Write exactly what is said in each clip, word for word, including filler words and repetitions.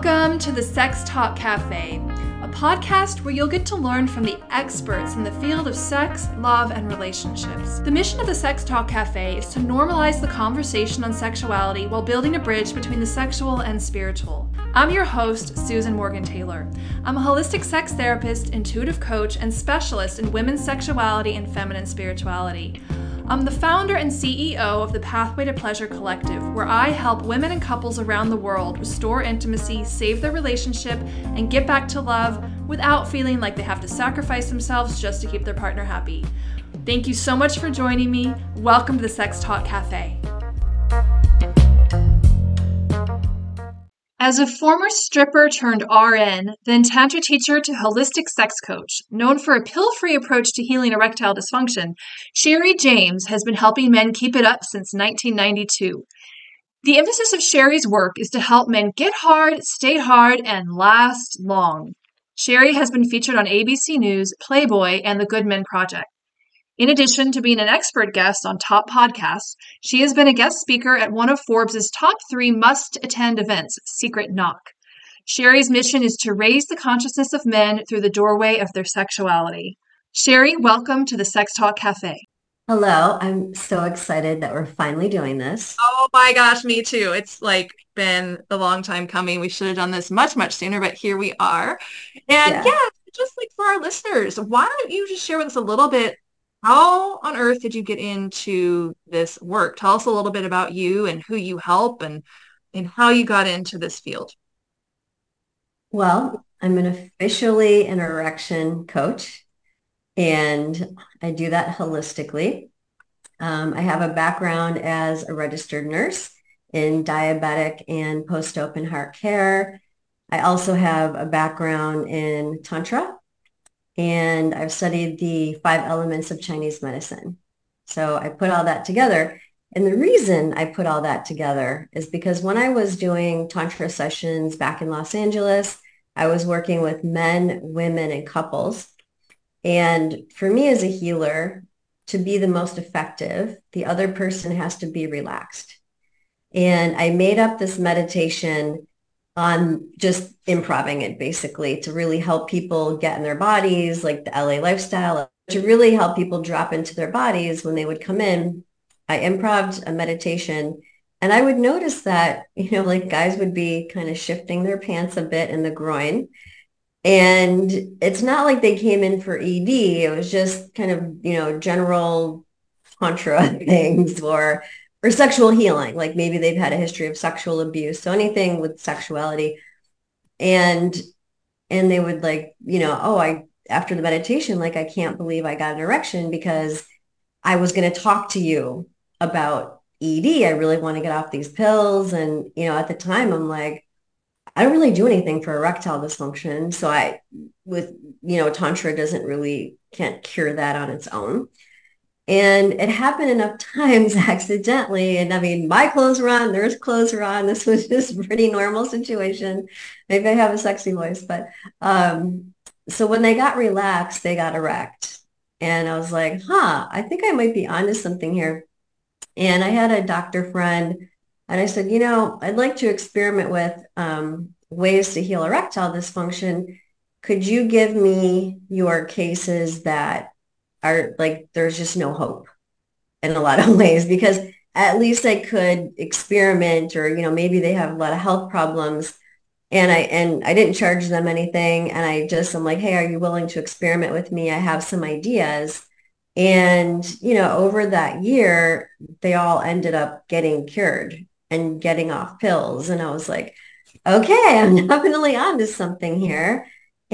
Welcome to the Sex Talk Cafe, a podcast where you'll get to learn from the experts in the field of sex, love, and relationships. The mission of the Sex Talk Cafe is to normalize the conversation on sexuality while building a bridge between the sexual and spiritual. I'm your host, Susan Morgan Taylor. I'm a holistic sex therapist, intuitive coach, and specialist in women's sexuality and feminine spirituality. I'm the founder and C E O of the Pathway to Pleasure Collective, where I help women and couples around the world restore intimacy, save their relationship, and get back to love without feeling like they have to sacrifice themselves just to keep their partner happy. Thank you so much for joining me. Welcome to the Sex Talk Cafe. As a former stripper turned R N, then tantra teacher to holistic sex coach, known for a pill-free approach to healing erectile dysfunction, Sherry James has been helping men keep it up since nineteen ninety-two. The emphasis of Sherry's work is to help men get hard, stay hard, and last long. Sherry has been featured on A B C News, Playboy, and The Good Men Project. In addition to being an expert guest on top podcasts, she has been a guest speaker at one of Forbes' top three must-attend events, Secret Knock. Sherry's mission is to raise the consciousness of men through the doorway of their sexuality. Sherry, welcome to the Sex Talk Cafe. Hello, I'm so excited that we're finally doing this. Oh my gosh, me too. It's like been a long time coming. We should have done this much, much sooner, but here we are. And Yeah. yeah, just like for our listeners, why don't you just share with us a little bit, how on earth did you get into this work? Tell us a little bit about you and who you help and and how you got into this field. Well, I'm an officially an erection coach, and I do that holistically. Um, I have a background as a registered nurse in diabetic and post-open heart care. I also have a background in Tantra, and I've studied the five elements of Chinese medicine. So I put all that together. And the reason I put all that together is because when I was doing Tantra sessions back in Los Angeles, I was working with men, women, and couples. And for me as a healer, to be the most effective, the other person has to be relaxed. And I made up this meditation on just improving it basically to really help people get in their bodies, like the L A lifestyle, to really help people drop into their bodies when they would come in. I improved a meditation and I would notice that, you know, like guys would be kind of shifting their pants a bit in the groin. And it's not like they came in for E D. It was just kind of, you know, general tantra things or or sexual healing. Like maybe they've had a history of sexual abuse. So anything with sexuality. And and they would like, you know, oh, I after the meditation, like I can't believe I got an erection because I was going to talk to you about E D. I really want to get off these pills. And, you know, at the time I'm like, I don't really do anything for erectile dysfunction. So I, with, you know, Tantra doesn't really, can't cure that on its own. And it happened enough times accidentally. And I mean, my clothes were on, their clothes were on. This was just a pretty normal situation. Maybe I have a sexy voice, but um, so when they got relaxed, they got erect. And I was like, huh, I think I might be onto something here. And I had a doctor friend, and I said, you know, I'd like to experiment with um, ways to heal erectile dysfunction. Could you give me your cases that are like, there's just no hope in a lot of ways? Because at least I could experiment, or, you know, maybe they have a lot of health problems. And I and I didn't charge them anything. And I just, I'm like, hey, are you willing to experiment with me? I have some ideas. And, you know, over that year, they all ended up getting cured and getting off pills. And I was like, okay, I'm definitely onto something here.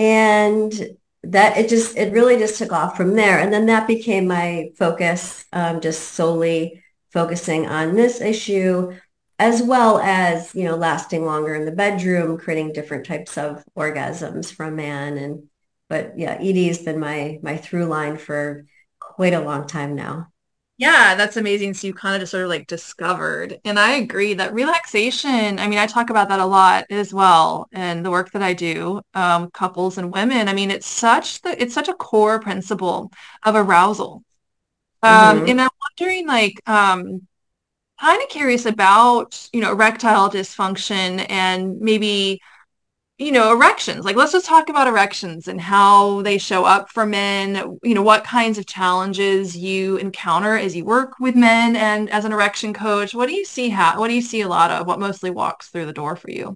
And that it just, it really just took off from there. And then that became my focus, um, just solely focusing on this issue, as well as, you know, lasting longer in the bedroom, creating different types of orgasms for a man. And, but yeah, E D has been my, my through line for quite a long time now. Yeah, that's amazing. So you kind of just sort of like discovered. And I agree that relaxation, I mean, I talk about that a lot as well in the work that I do, um, couples and women. I mean, it's such the it's such a core principle of arousal. Um, Mm-hmm. and I'm wondering, like, um, kind of curious about, you know, erectile dysfunction and maybe you know, erections. Like, let's just talk about erections and how they show up for men, you know, what kinds of challenges you encounter as you work with men and as an erection coach. What do you see ha what do you see a lot of? What mostly walks through the door for you?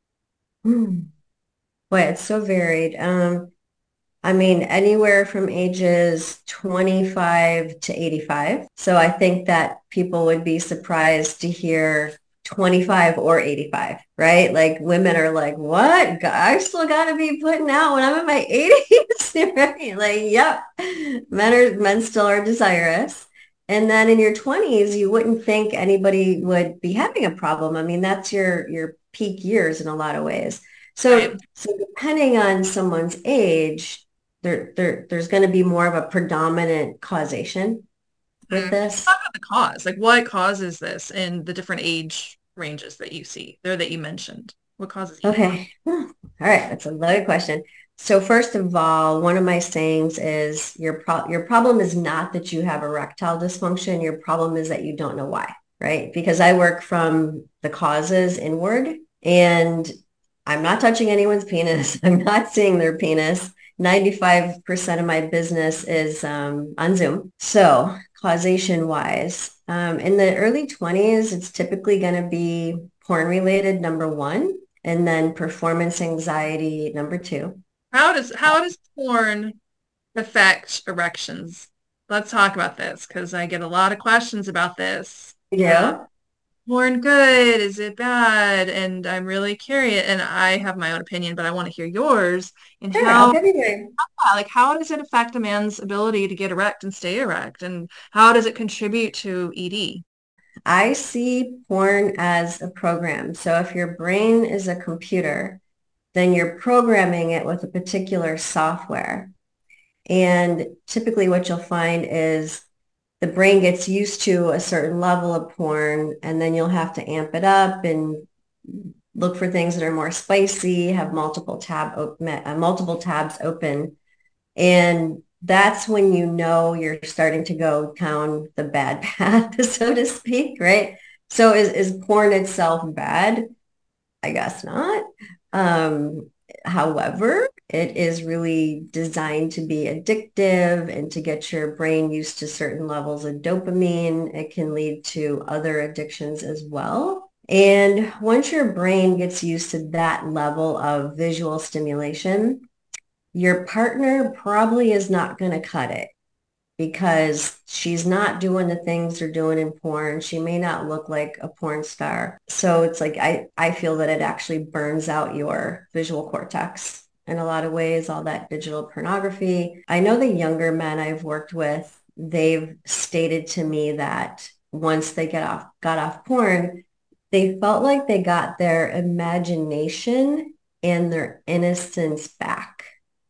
Hmm. Boy, it's so varied. Um, I mean, anywhere from ages twenty-five to eighty-five. So I think that people would be surprised to hear twenty-five or eighty-five, right? Like women are like, what? I still got to be putting out when I'm in my eighties, right? Like, yep, men are men still are desirous. And then in your twenties, you wouldn't think anybody would be having a problem. I mean, that's your your peak years in a lot of ways. Right. So, so depending on someone's age, there, there there's going to be more of a predominant causation with Mhm. this. Talk about the cause. Like, what causes this in the different age ranges that you see there that you mentioned? What causes E D? Okay. All right. That's a loaded question. So first of all, one of my sayings is your pro your problem is not that you have erectile dysfunction. Your problem is that you don't know why, right? Because I work from the causes inward and I'm not touching anyone's penis. I'm not seeing their penis. ninety-five percent of my business is um, on Zoom. So causation wise, um, in the early twenties, it's typically going to be porn related, number one, and then performance anxiety, number two. How does how does porn affect erections? Let's talk about this because I get a lot of questions about this. Uh, Yeah. porn good? Is it bad? And I'm really curious, and I have my own opinion, but I want to hear yours. And Sure, I'll how, give you my like, how does it affect a man's ability to get erect and stay erect? And how does it contribute to E D? I see porn as a program. So if your brain is a computer, then you're programming it with a particular software. And typically what you'll find is the brain gets used to a certain level of porn, and then you'll have to amp it up and look for things that are more spicy, have multiple tab open, uh, multiple tabs open. And that's when you know you're starting to go down the bad path, so to speak, right? So is, is porn itself bad? I guess not. Um, however, it is really designed to be addictive and to get your brain used to certain levels of dopamine. It can lead to other addictions as well. And once your brain gets used to that level of visual stimulation, your partner probably is not going to cut it because she's not doing the things they're doing in porn. She may not look like a porn star. So it's like I, I feel that it actually burns out your visual cortex in a lot of ways, all that digital pornography. I know the younger men I've worked with, they've stated to me that once they get off got off porn, they felt like they got their imagination and their innocence back.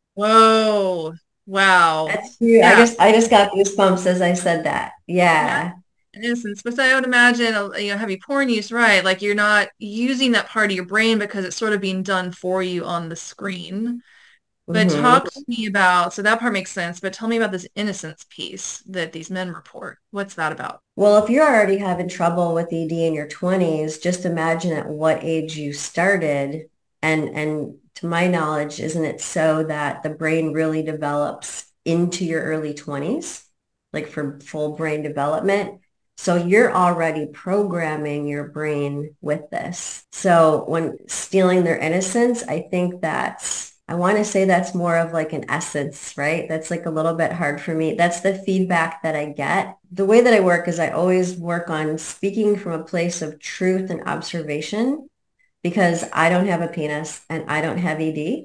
Whoa. Wow. That's you. I Yeah. just I just got goosebumps as I said that. Yeah. Yeah. In instance, but I would imagine, uh, you know, heavy porn use, right? Like you're not using that part of your brain because it's sort of being done for you on the screen. But talk hmm to me about, so that part makes sense, but tell me about this innocence piece that these men report. What's that about? Well, if you're already having trouble with E D in your twenties, just imagine at what age you started. And and to my knowledge, isn't it so that the brain really develops into your early twenties, like for full brain development? So you're already programming your brain with this. So when stealing their innocence, I think that's I want to say that's more of like an essence, right? That's like a little bit hard for me. That's the feedback that I get. The way that I work is I always work on speaking from a place of truth and observation because I don't have a penis and I don't have E D.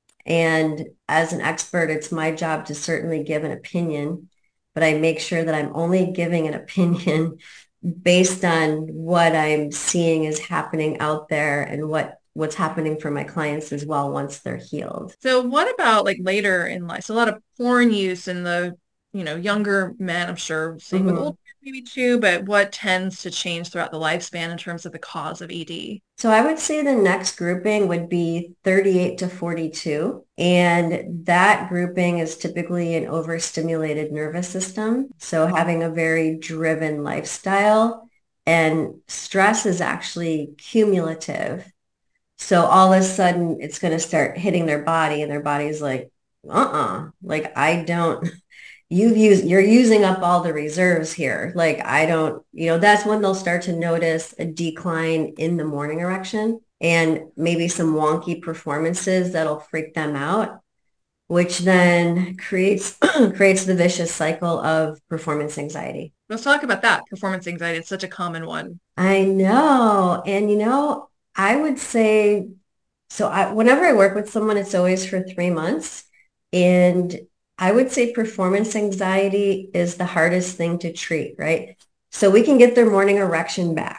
And as an expert, it's my job to certainly give an opinion, but I make sure that I'm only giving an opinion based on what I'm seeing is happening out there and what what's happening for my clients as well once they're healed. So what about like later in life? So a lot of porn use in the, you know, younger men, I'm sure, same with older Mhm. maybe too, but what tends to change throughout the lifespan in terms of the cause of E D? So I would say the next grouping would be thirty-eight to forty-two. And that grouping is typically an overstimulated nervous system. So having a very driven lifestyle and stress is actually cumulative. So all of a sudden it's going to start hitting their body and their body's like, uh-uh, like I don't, you've used, you're using up all the reserves here. Like I don't, you know, that's when they'll start to notice a decline in the morning erection and maybe some wonky performances that'll freak them out, which then creates creates the vicious cycle of performance anxiety. Let's talk about that. Performance anxiety is such a common one. I know. And you know, I would say so I, whenever I work with someone, it's always for three months. And I would say performance anxiety is the hardest thing to treat, right? So we can get their morning erection back.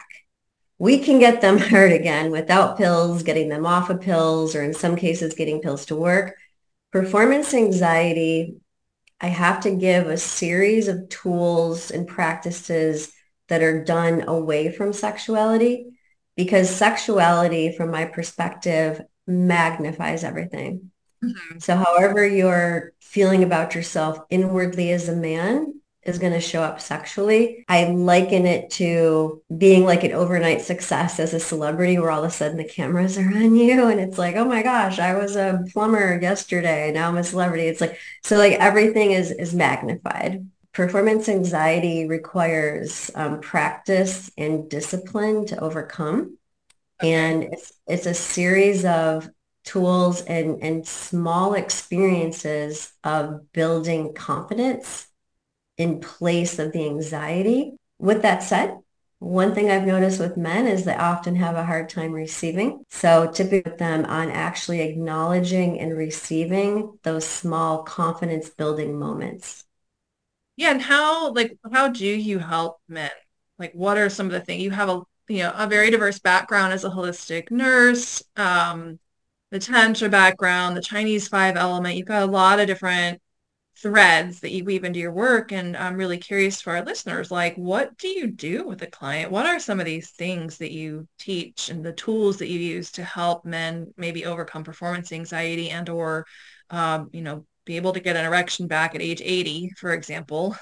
We can get them hard again without pills, getting them off of pills, or in some cases, getting pills to work. Performance anxiety, I have to give a series of tools and practices that are done away from sexuality because sexuality, from my perspective, magnifies everything. Mhm. So however you're feeling about yourself inwardly as a man is going to show up sexually. I liken it to being like an overnight success as a celebrity where all of a sudden the cameras are on you and it's like, oh my gosh, I was a plumber yesterday. Now I'm a celebrity. It's like, so like everything is is magnified. Performance anxiety requires um, practice and discipline to overcome. Okay. And it's it's a series of tools and and small experiences of building confidence in place of the anxiety. With that said, one thing I've noticed with men is they often have a hard time receiving. So typically with them on actually acknowledging and receiving those small confidence building moments. Yeah, and how like how do you help men? Like what are some of the things you have a you know a very diverse background as a holistic nurse, um, the Tantra background, the Chinese five element. You've got a lot of different threads that you weave into your work, and I'm really curious for our listeners, like what do you do with a client? What are some of these things that you teach and the tools that you use to help men maybe overcome performance anxiety and or um, you know, be able to get an erection back at age eighty, for example?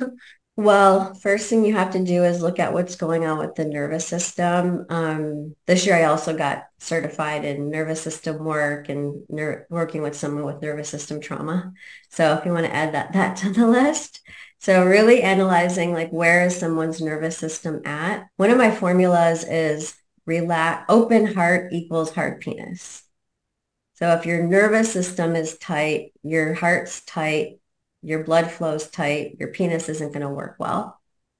Well, first thing you have to do is look at what's going on with the nervous system. Um, this year, I also got certified in nervous system work and ner working with someone with nervous system trauma. So if you want to add that that to the list. So really analyzing like where is someone's nervous system at? One of my formulas is relax, open heart equals hard penis. So if your nervous system is tight, your heart's tight, your blood flow's tight, your penis isn't going to work well.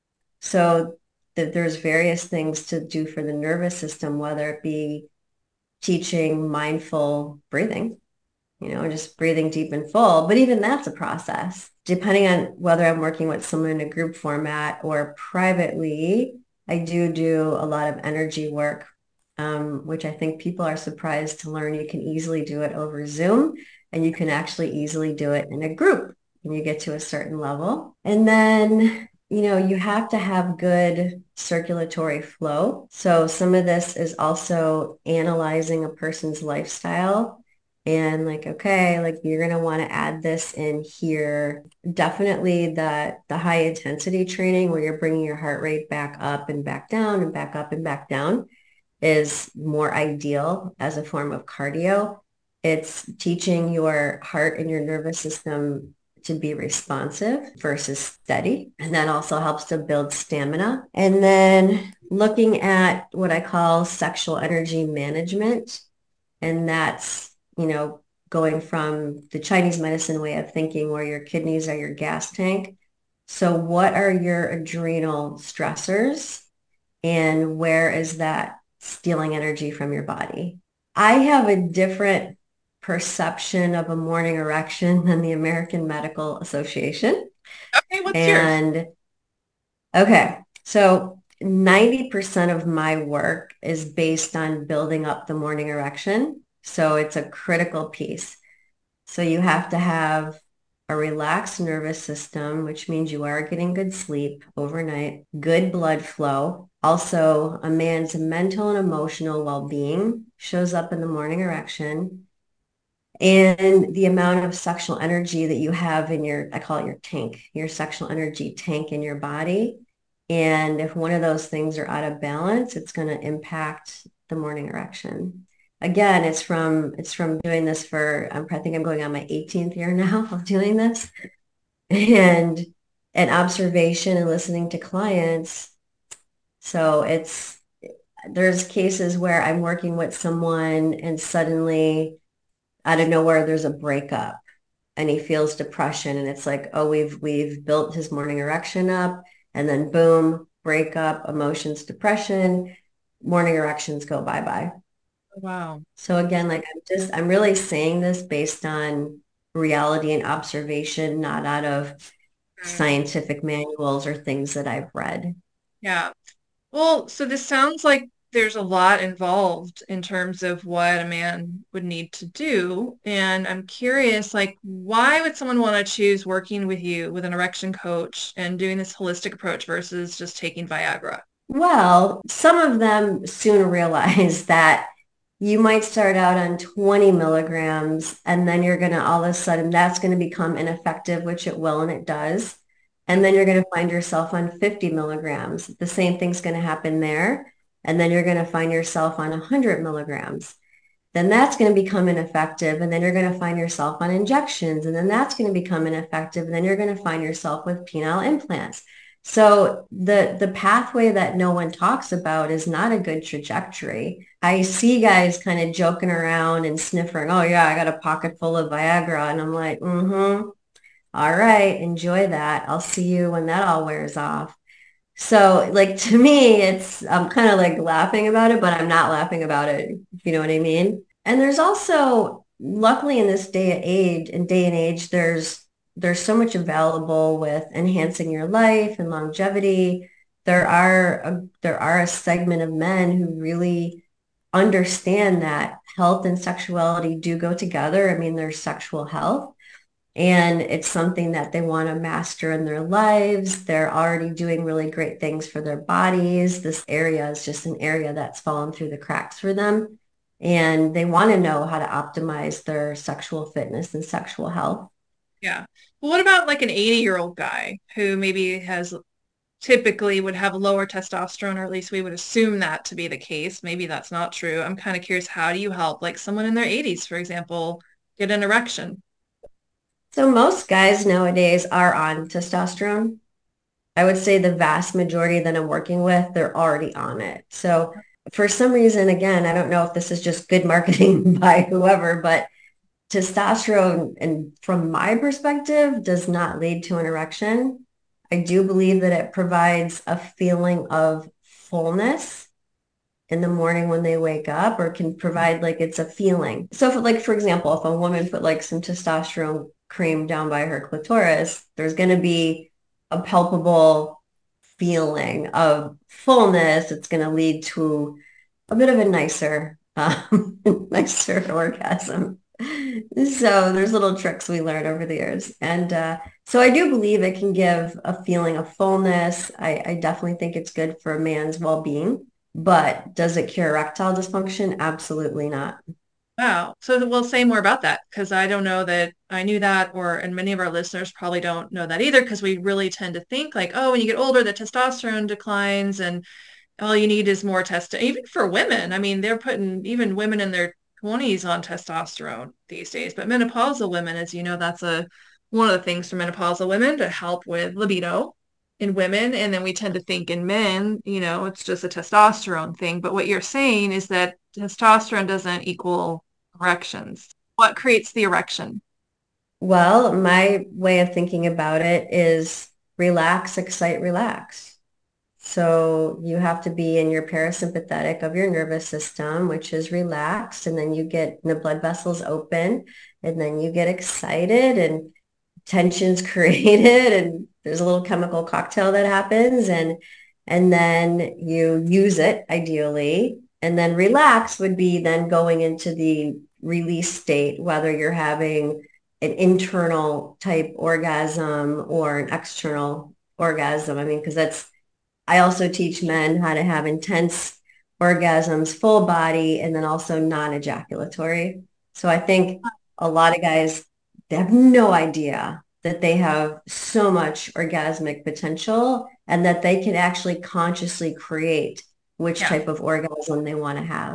So th there's various things to do for the nervous system, whether it be teaching mindful breathing, you know, just breathing deep and full. But even that's a process. Depending on whether I'm working with someone in a group format or privately, I do do a lot of energy work, um, which I think people are surprised to learn you can easily do it over Zoom and you can actually easily do it in a group when you get to a certain level. And then, you know, you have to have good circulatory flow. So some of this is also analyzing a person's lifestyle and like, okay, like you're going to want to add this in here. Definitely the, the high intensity training where you're bringing your heart rate back up and back down and back up and back down is more ideal as a form of cardio. It's teaching your heart and your nervous system to be responsive versus steady. And that also helps to build stamina. And then looking at what I call sexual energy management. And that's, you know, going from the Chinese medicine way of thinking where your kidneys are your gas tank. So what are your adrenal stressors and where is that stealing energy from your body? I have a different perception of a morning erection than the American Medical Association. Okay, what's yours? And okay, so ninety percent of my work is based on building up the morning erection. So it's a critical piece. So you have to have a relaxed nervous system, which means you are getting good sleep overnight, good blood flow. Also, a man's mental and emotional well-being shows up in the morning erection. And the amount of sexual energy that you have in your, I call it your tank, your sexual energy tank in your body. And if one of those things are out of balance, it's going to impact the morning erection. again, it's from it's from doing this for I'm, I think I'm going on my eighteenth year now of doing this, and and observation and listening to clients. So it's there's cases where I'm working with someone and suddenly out of nowhere there's a breakup and he feels depression and it's like, oh, we've we've built his morning erection up and then boom, breakup, emotions, depression, morning erections go bye-bye. Wow. So again, like I'm just I'm really saying this based on reality and observation, not out of Mm. scientific manuals or things that I've read. Yeah. Well, so this sounds like there's a lot involved in terms of what a man would need to do. And I'm curious, like, why would someone want to choose working with you with an erection coach and doing this holistic approach versus just taking Viagra? Well, some of them soon realize that you might start out on twenty milligrams and then you're going to all of a sudden that's going to become ineffective, which it will and it does. And then you're going to find yourself on fifty milligrams. The same thing's going to happen there. And then you're going to find yourself on one hundred milligrams. Then that's going to become ineffective. And then you're going to find yourself on injections. And then that's going to become ineffective. And then you're going to find yourself with penile implants. So the, the pathway that no one talks about is not a good trajectory. I see guys kind of joking around and sniffing, oh yeah, I got a pocket full of Viagra. And I'm like, mm-hmm. All right, enjoy that. I'll see you when that all wears off. So like to me, it's I'm kind of like laughing about it, but I'm not laughing about it, if you know what I mean. And there's also, luckily in this day and age, in day and age, there's there's so much available with enhancing your life and longevity. There are a, there are a segment of men who really understand that health and sexuality do go together. I mean, there's sexual health and it's something that they want to master in their lives. They're already doing really great things for their bodies. This area is just an area that's fallen through the cracks for them. And they want to know how to optimize their sexual fitness and sexual health. Yeah. Well, what about like an eighty year old guy who maybe has typically would have lower testosterone, or at least we would assume that to be the case. Maybe that's not true. I'm kind of curious, how do you help like someone in their eighties, for example, get an erection? So most guys nowadays are on testosterone. I would say the vast majority that I'm working with, they're already on it. So for some reason, again, I don't know if this is just good marketing by whoever, but testosterone, and from my perspective, does not lead to an erection. I do believe that it provides a feeling of fullness in the morning when they wake up, or can provide like it's a feeling. So if like, for example, if a woman put like some testosterone cream down by her clitoris, there's going to be a palpable feeling of fullness. It's going to lead to a bit of a nicer, um, nicer orgasm. So there's little tricks we learned over the years. And uh, so I do believe it can give a feeling of fullness. I, I definitely think it's good for a man's well-being, but does it cure erectile dysfunction? Absolutely not. Wow. So we'll say more about that because I don't know that I knew that, or and many of our listeners probably don't know that either because we really tend to think like, oh, when you get older, the testosterone declines and all you need is more test. Even for women, I mean, they're putting even women in their twenties on testosterone these days. But menopausal women, as you know, that's a one of the things for menopausal women to help with libido in women. And then we tend to think in men, you know, it's just a testosterone thing. But what you're saying is that testosterone doesn't equal erections. What creates the erection? Well, my way of thinking about it is relax, excite, relax. So you have to be in your parasympathetic of your nervous system, which is relaxed, and then you get the blood vessels open, and then you get excited and tension's created, and there's a little chemical cocktail that happens, and and then you use it ideally, and then relax would be then going into the release state, whether you're having an internal type orgasm or an external orgasm. I mean, because that's I also teach men how to have intense orgasms, full body, and then also non-ejaculatory. So I think a lot of guys, they have no idea that they have so much orgasmic potential and that they can actually consciously create which Yeah. type of orgasm they want to have.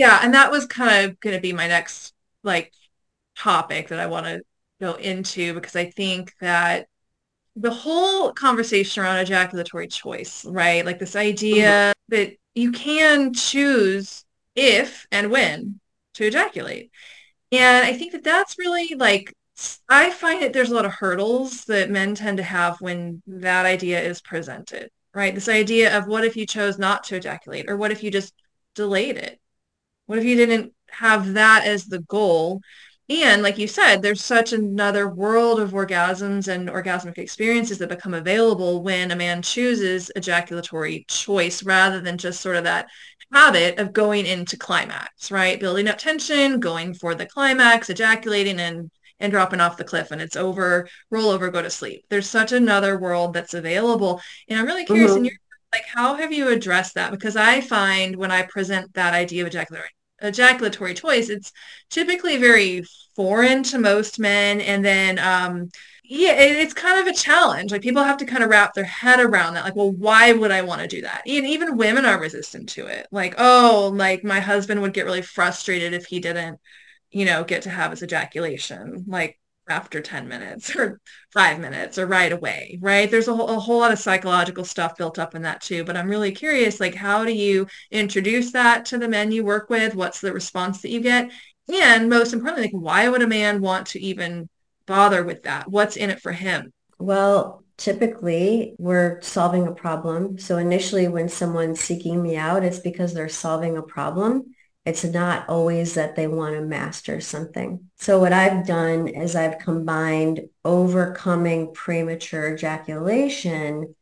Yeah, and that was kind of going to be my next like topic that I want to go into because I think that the whole conversation around ejaculatory choice, right? Like this Mhm. idea that you can choose if and when to ejaculate. And I think that that's really like, I find that there's a lot of hurdles that men tend to have when that idea is presented, right? This idea of what if you chose not to ejaculate, or what if you just delayed it? What if you didn't have that as the goal? And like you said, there's such another world of orgasms and orgasmic experiences that become available when a man chooses ejaculatory choice rather than just sort of that habit of going into climax, right? Building up tension, going for the climax, ejaculating and and dropping off the cliff and it's over, roll over, go to sleep. There's such another world that's available. And I'm really curious in your Mhm. like how have you addressed that? Because I find when I present that idea of ejaculatory ejaculatory choice, it's typically very foreign to most men. And then, um, yeah, it, it's kind of a challenge. Like people have to kind of wrap their head around that. Like, well, why would I want to do that? And even women are resistant to it. Like, oh, like my husband would get really frustrated if he didn't, you know, get to have his ejaculation. Like, after ten minutes or five minutes or right away, right? There's a whole, a whole lot of psychological stuff built up in that too. But I'm really curious, like, how do you introduce that to the men you work with? What's the response that you get? And most importantly, like, why would a man want to even bother with that? What's in it for him? Well, typically we're solving a problem. So initially when someone's seeking me out, it's because they're solving a problem. It's not always that they want to master something. So what I've done is I've combined overcoming premature ejaculation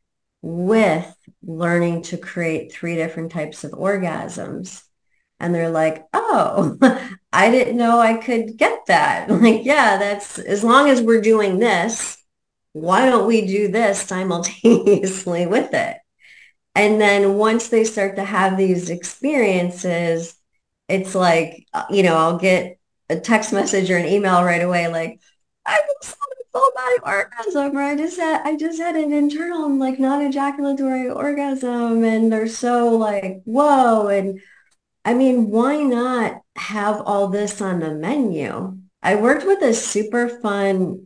with learning to create three different types of orgasms. And they're like, oh, I didn't know I could get that. Like, yeah, that's as long as we're doing this, why don't we do this simultaneously with it? And then once they start to have these experiences, it's like, uh, you know, I'll get a text message or an email right away, like, I just had a full body orgasm, or I just had, I just had an internal, like, non-ejaculatory orgasm. And they're so like, whoa. And I mean, why not have all this on the menu? I worked with a super fun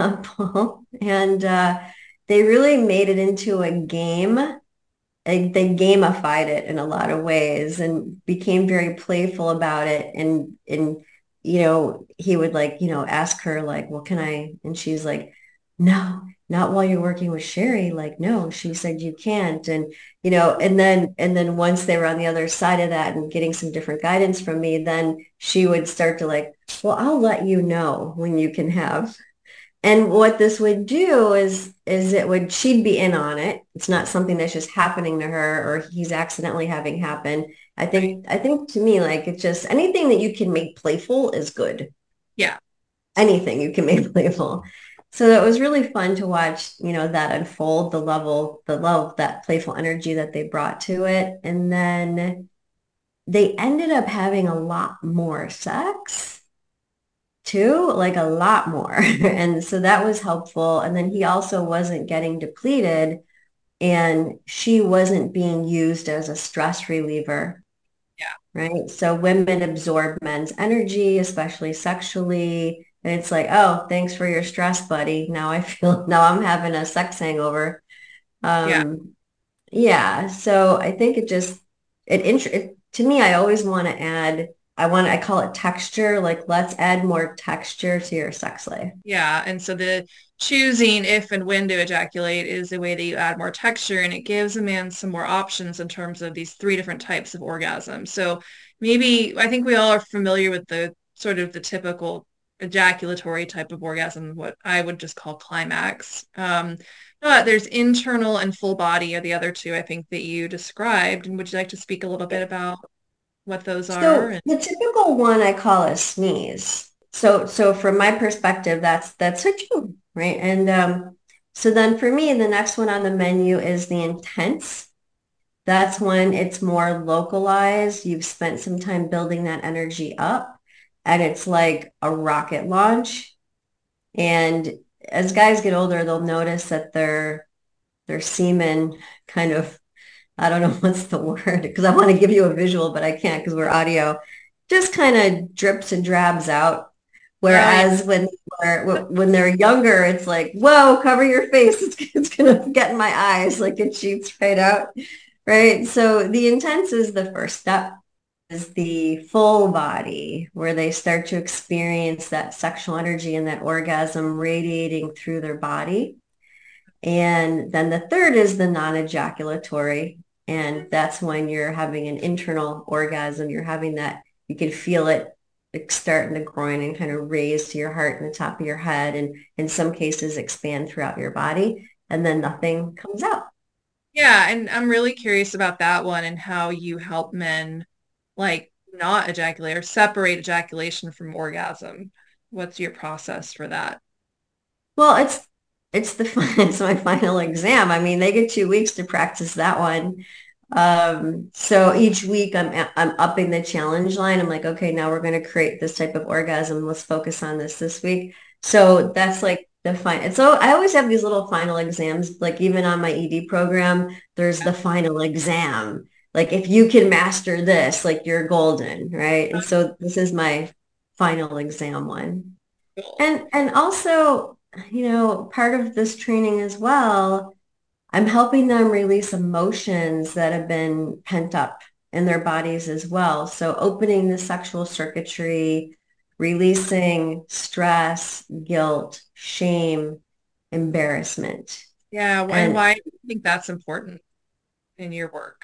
couple and uh, they really made it into a game. They, they gamified it in a lot of ways and became very playful about it. And, and, you know, he would like, you know, ask her like, well, can I? And she's like, no, not while you're working with Sherry. Like, no, she said you can't. And, you know, and then, and then once they were on the other side of that and getting some different guidance from me, then she would start to like, well, I'll let you know when you can have. And what this would do is is it would she'd be in on it. It's not something that's just happening to her or he's accidentally having happen. I Right. think I think to me like it's just anything that you can make playful is good. Yeah. Anything you can make playful. So it was really fun to watch, you know, that unfold, the level, the love, that playful energy that they brought to it. And then they ended up having a lot more sex too, like a lot more. And so that was helpful. And then he also wasn't getting depleted and she wasn't being used as a stress reliever, Yeah. right? So women absorb men's energy, especially sexually. And it's like, oh, thanks for your stress, buddy. Now I feel, now I'm having a sex hangover. Yeah. Um, yeah. So I think it just, it, it to me, I always want to add, I want I call it texture. Like, let's add more texture to your sex life. Yeah, and so the choosing if and when to ejaculate is a way that you add more texture and it gives a man some more options in terms of these three different types of orgasm. So maybe I think we all are familiar with the sort of the typical ejaculatory type of orgasm, what I would just call climax. Um, but there's internal and full body are the other two I think that you described. And would you like to speak a little bit about what those are? So And the typical one I call a sneeze. So so from my perspective, that's that's a Jew, right? And um, so then for me, the next one on the menu is the intense. That's when it's more localized. You've spent some time building that energy up, and it's like a rocket launch. And as guys get older, they'll notice that their their semen kind of, I don't know what's the word, because I want to give you a visual, but I can't because we're audio. just kind of drips and drabs out. Oh, yeah. Whereas when they're, when they're younger, it's like, whoa, cover your face. It's, it's going to get in my eyes. Like it shoots right out. Right. So the intense is the first step, is the full body, where they start to experience that sexual energy and that orgasm radiating through their body. And then the third is the non-ejaculatory. And that's when you're having an internal orgasm. You're having that, you can feel it like start in the groin and kind of raise to your heart and the top of your head. And in some cases, expand throughout your body. And then nothing comes out. Yeah, and I'm really curious about that one and how you help men like not ejaculate or separate ejaculation from orgasm. What's your process for that? Well, it's it's the it's my final exam. I mean, they get two weeks to practice that one. Um, so each week I'm I'm upping the challenge line. I'm like, okay, now we're going to create this type of orgasm. Let's focus on this this week. So that's like the fine. And so I always have these little final exams. Like even on my E D program, there's the final exam. Like if you can master this, like you're golden, right? And so this is my final exam one. Cool. And and also, you know, part of this training as well, I'm helping them release emotions that have been pent up in their bodies as well. So opening the sexual circuitry, releasing stress, guilt, shame, embarrassment. Yeah, and And why do you think that's important in your work?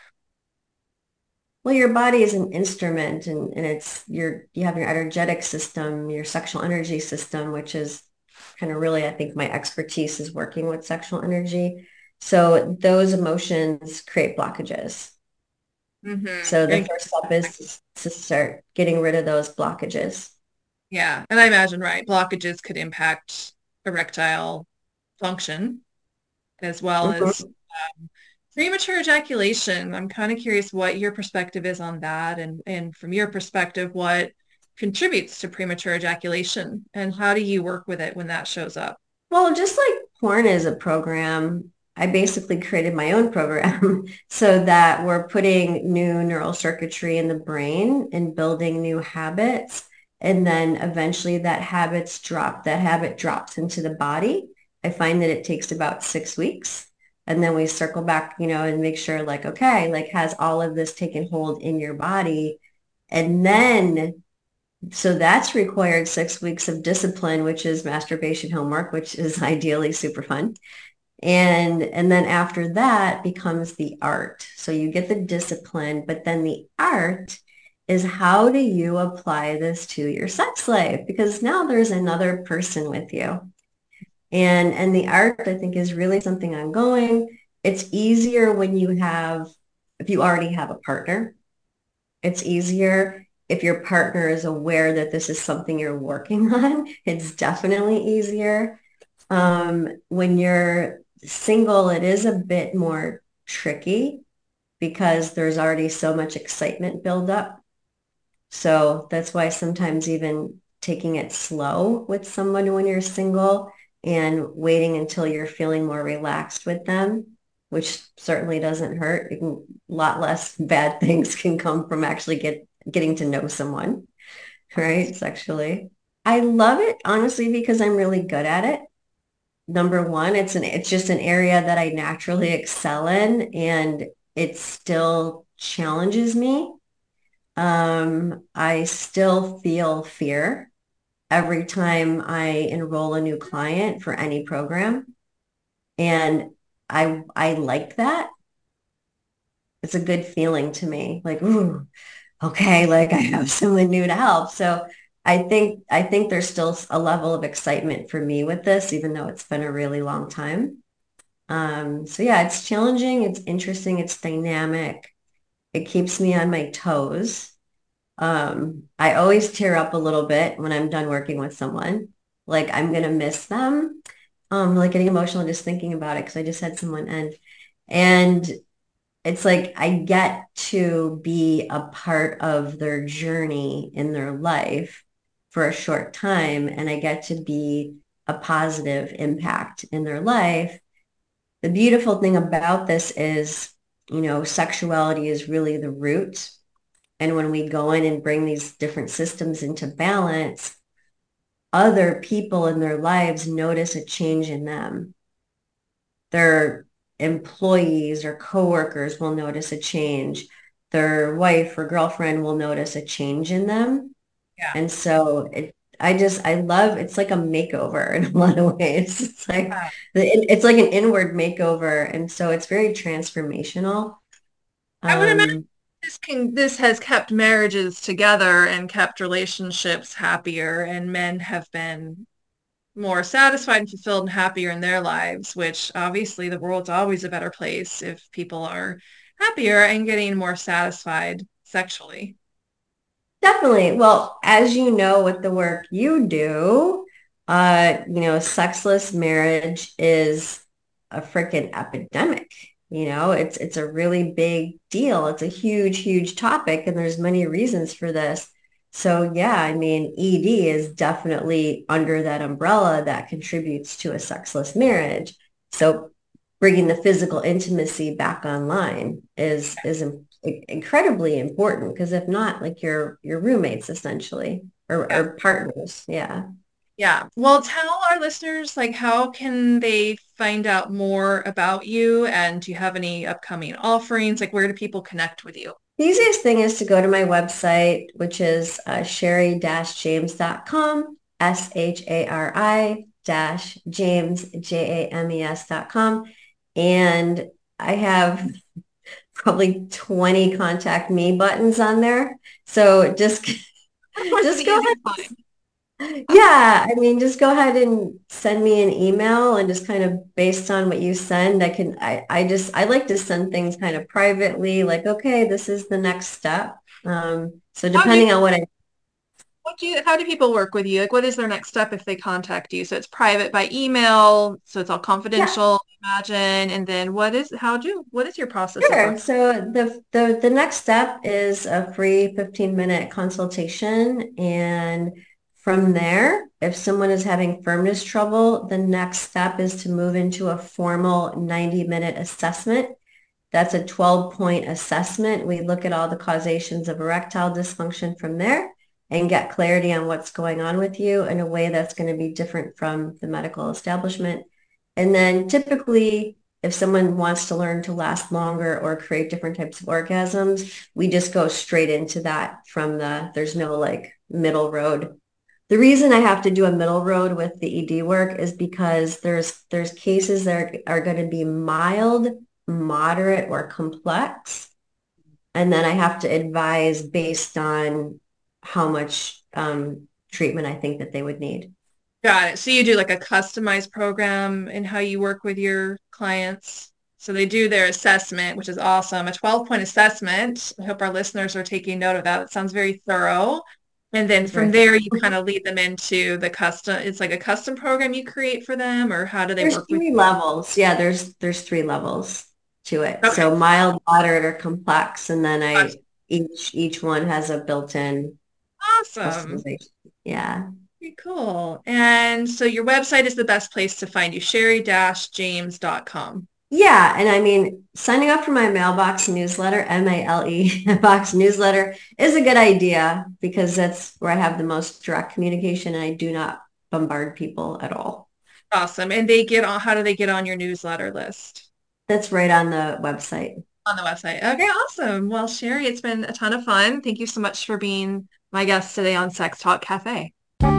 well, your body is an instrument, and, and it's your, you have your energetic system, your sexual energy system, which is kind of really, I think my expertise is working with sexual energy. So those emotions create blockages. Mm-hmm. So the And first step is to start getting rid of those blockages. yeah, and I imagine, right, blockages could impact erectile function as well as Mhm. um, premature ejaculation. I'm kind of curious what your perspective is on that, and and from your perspective, what contributes to premature ejaculation, and how do you work with it when that shows up? Well, just like porn is a program, I basically created my own program so that we're putting new neural circuitry in the brain and building new habits. And then eventually that habits drop, that habit drops into the body. I find that it takes about six weeks. And then we circle back, you know, and make sure like, okay, like has all of this taken hold in your body? And then so that's required six weeks of discipline, which is masturbation homework, which is ideally super fun. And and then after that becomes the art. So you get the discipline, but then the art is how do you apply this to your sex slave? Because now there's another person with you. And and the art, I think, is really something ongoing. It's easier when you have, if you already have a partner. It's easier if your partner is aware that this is something you're working on. It's definitely easier. Um, when you're single, it is a bit more tricky because there's already so much excitement build up. So that's why sometimes even taking it slow with someone when you're single and waiting until you're feeling more relaxed with them, which certainly doesn't hurt. It can, a lot less bad things can come from actually get getting to know someone, right? Sexually. I love it honestly because I'm really good at it. Number one, it's an it's just an area that I naturally excel in, and it still challenges me. Um, I still feel fear every time I enroll a new client for any program. And I I like that. It's a good feeling to me. Like, ooh, okay, like I have someone new to help. So I think I think there's still a level of excitement for me with this, even though it's been a really long time. Um, so yeah, it's challenging, it's interesting, it's dynamic. It keeps me on my toes. Um, I always tear up a little bit when I'm done working with someone. Like I'm gonna miss them. Um, like getting emotional just thinking about it because I just had someone end. And it's like I get to be a part of their journey in their life for a short time, and I get to be a positive impact in their life. The beautiful thing about this is, you know, sexuality is really the root. And when we go in and bring these different systems into balance, other people in their lives notice a change in them. Their employees or coworkers will notice a change. Their wife or girlfriend will notice a change in them. Yeah. And so it, I just, I love, it's like a makeover in a lot of ways. It's like, Yeah. the, it's like an inward makeover. And so it's very transformational. I would imagine Um, this can this has kept marriages together and kept relationships happier, and men have been more satisfied and fulfilled and happier in their lives, which obviously the world's always a better place if people are happier and getting more satisfied sexually. Definitely. Well, as you know, with the work you do, uh, you know, sexless marriage is a freaking epidemic. You know, it's it's a really big deal. It's a huge, huge topic, and there's many reasons for this. So yeah, I mean, E D is definitely under that umbrella that contributes to a sexless marriage. So bringing the physical intimacy back online is is incredibly important, because if not, like your your roommates essentially, or, Yeah. or partners. Yeah. Yeah. Well, tell our listeners, like, how can they find out more about you? And do you have any upcoming offerings? Like, where do people connect with you? The easiest thing is to go to my website, which is uh, shari james dot com, S H A R I dash James, J A M E S dot com. And I have probably twenty contact me buttons on there. So just, Of course, it's just go easy ahead. to find. Yeah, I mean, just go ahead and send me an email, and just kind of based on what you send, I can, I, I just, I like to send things kind of privately, like, okay, this is the next step. Um, so How do you, depending on what I, what do you, how do people work with you? Like, what is their next step if they contact you? So it's private by email, so it's all yeah, confidential, imagine. And then what is, how do, what is your process of sure. work? So the, the, the next step is a free fifteen minute consultation. And from there, if someone is having firmness trouble, the next step is to move into a formal ninety minute assessment. That's a twelve point assessment. We look at all the causations of erectile dysfunction from there and get clarity on what's going on with you in a way that's going to be different from the medical establishment. And then typically, if someone wants to learn to last longer or create different types of orgasms, we just go straight into that from the, there's no like middle road. The reason I have to do a middle road with the E D work is because there's there's cases that are, are going to be mild, moderate, or complex. And then I have to advise based on how much um, treatment I think that they would need. Got it. So you do like a customized program in how you work with your clients. So they do their assessment, which is awesome. A twelve point assessment. I hope our listeners are taking note of that. It sounds very thorough. And then It's very from thorough. there, you kind of lead them into the custom. It's like a custom program you create for them, or how do they There's work with three you? levels. Yeah, there's there's three levels to it. Okay. So mild, moderate, or complex, and then Gotcha. I each each one has a built-in Awesome. customization. Yeah. Very cool. And so your website is the best place to find you, shari dash james dot com. Yeah, and I mean, signing up for my mailbox newsletter, M A L E box newsletter, is a good idea, because that's where I have the most direct communication, and I do not bombard people at all. Awesome. And they get on, how do they get on your newsletter list? That's right on the website. On the website. Okay, awesome. Well, Shari, it's been a ton of fun. Thank you so much for being my guest today on Sex Talk Cafe.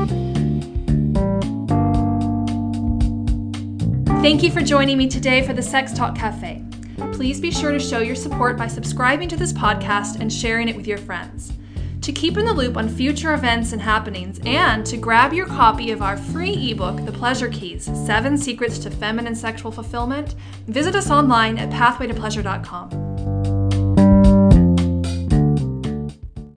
Thank you for joining me today for the Sex Talk Cafe. Please be sure to show your support by subscribing to this podcast and sharing it with your friends. To keep in the loop on future events and happenings, and to grab your copy of our free ebook, The Pleasure Keys, Seven Secrets to Feminine Sexual Fulfillment, visit us online at pathway to pleasure dot com.